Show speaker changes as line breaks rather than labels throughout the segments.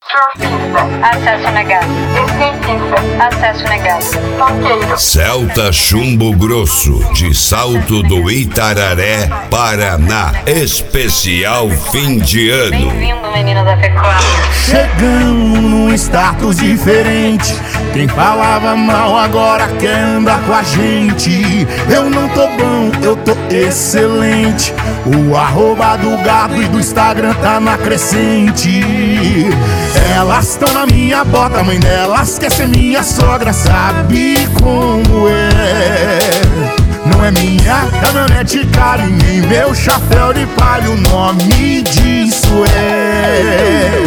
Acesso negado. Acesso negado.
Celta Chumbo Grosso, de Salto do Itararé, Paraná. Especial fim de ano.
Bem-vindo, menino da pecuária.
Chegamos num status diferente. Quem falava mal agora quer andar com a gente. Eu não tô bom, eu tô excelente. O arroba do gado e do Instagram tá na crescente. Elas tão na minha bota, mãe delas quer ser minha sogra. Sabe como é? Não é minha caminhonete cara e nem meu chapéu de palha. O nome disso é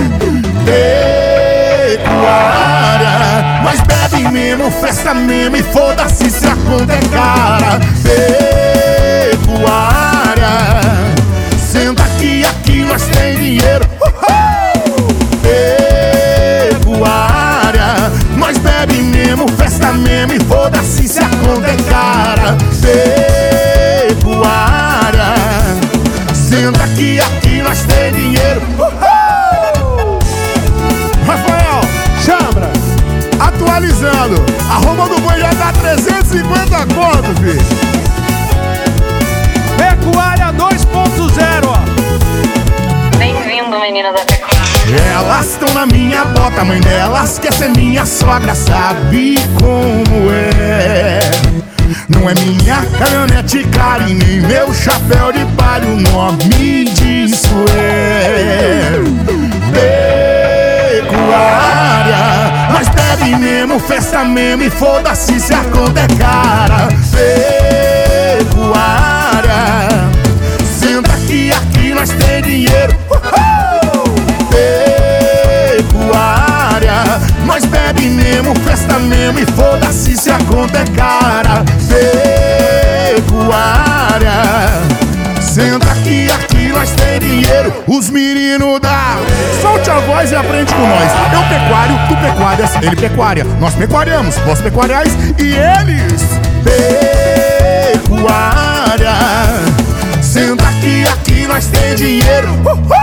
pecuária. Mas bebe mesmo, festa mesmo e foda-se se a conta é cara. Pecuária. Senta aqui nós tem dinheiro. Pecuária. Nós bebe mesmo, festa mesmo e foda-se se a conta é cara. Pecuária. Senta aqui nós tem dinheiro. Rafael, Chambra, atualizando. Arroba do boi já dá 350 conto, filho.
Pecuária 2.0, ó.
Bem-vindo, menino da pecuária.
Elas tão na minha bota, mãe delas quer ser minha sogra. Sabe como é? Não é minha caminhonete cara e nem meu chapéu de palha. O nome disso é pecuária. Mas bebe mesmo, festa mesmo e foda-se se a conta é cara. Pecuária. Senta aqui nós tem dinheiro. Pecuária. Nós bebe mesmo, festa mesmo e foda-se se a conta é cara. Pecuária. Senta aqui nós tem dinheiro. Os meninos da solte a voz e aprende com nós. Eu pecuário, tu pecuárias, ele pecuária. Nós pecuariamos, vós pecuariais e eles pecuária. Senta aqui nós tem dinheiro.